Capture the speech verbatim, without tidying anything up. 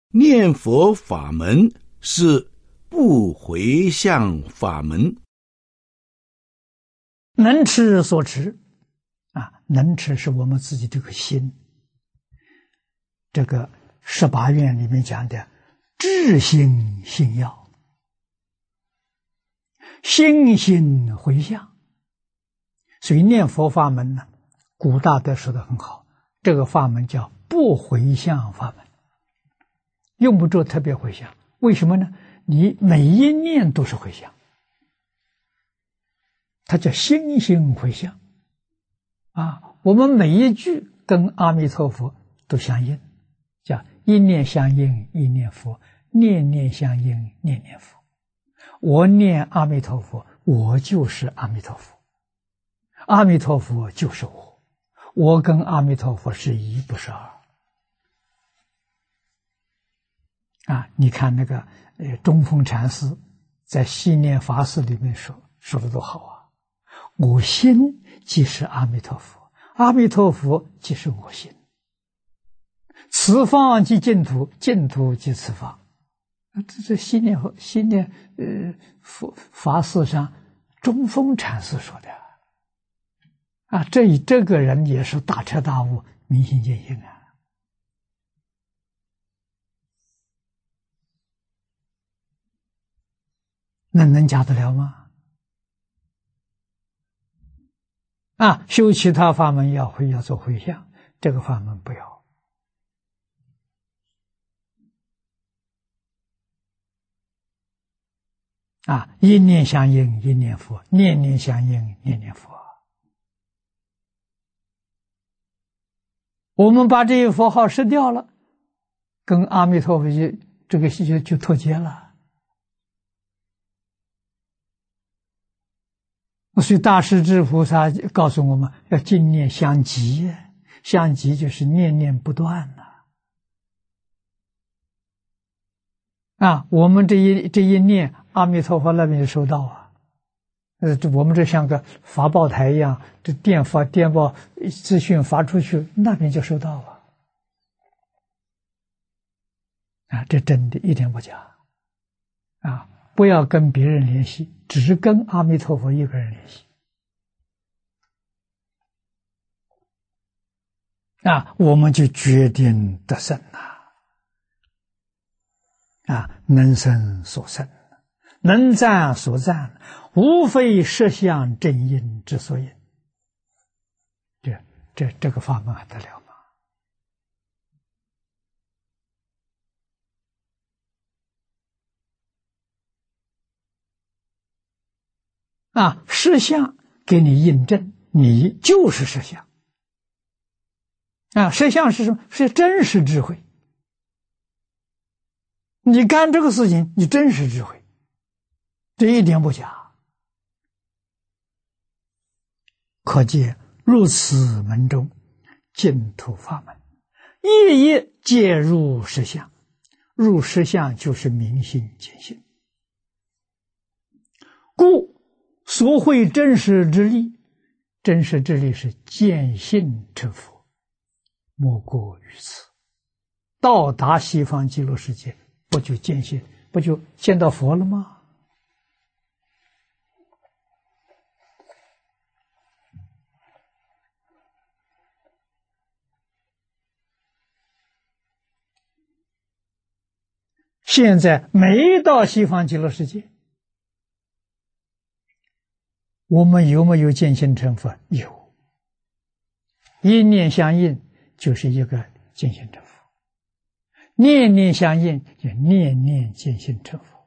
念佛法门是不回向法门。 能持所持啊，能持是我们自己这个心。这个十八愿里面讲的至心信要，心心回向。所以念佛法门呢，古大德说的很好，这个法门叫不回向法门，用不着特别回向。为什么呢？你每一念都是回向，它叫心心回向啊。我们每一句跟阿弥陀佛都相应，叫一念相应一念佛，念念相应念念佛。我念阿弥陀佛，我就是阿弥陀佛，阿弥陀佛就是我，我跟阿弥陀佛是一不是二啊。你看那个呃中峰禅师在系念法师里面说说的多好啊，我心即是阿弥陀佛，阿弥陀佛即是我心，此方即净土，净土即此方。这这系念系念呃法法事上中峰禅师说的啊，这这个人也是大彻大悟，明心见性啊。那能假得了吗？啊，修其他法门要会要做回向，这个法门不要。啊，一念相应一念佛，念念相应念念佛。我们把这些佛号失掉了，跟阿弥陀佛就这个就就脱节了。所以大势至菩萨告诉我们要净念相继，相继就是念念不断呐。啊，我们这一这一念，阿弥陀佛那边就收到啊。呃，这我们这像个发报台一样，这电发电报资讯发出去，那边就收到啊。啊，这真的一点不假。啊，不要跟别人联系，只跟阿弥陀佛一个人联系。啊，我们就决定得胜呐。啊，能生所生，能赞所赞，无非实相正因之所因。这这这个法门还得了吗？啊，实相给你印证，你就是实相。啊，实相是什么？是真实智慧。你干这个事情，你真实智慧，这一点不假。可见入此门中，净土法门，一一皆入实相。入实相就是明心见性。故所会真实之力，真实之力是见性成佛，莫过于此。到达西方极乐世界，不就见性，不就见到佛了吗？现在没到西方极乐世界，我们有没有见性成佛？有，一念相应就是一个见性成佛，念念相应就念念见性成佛。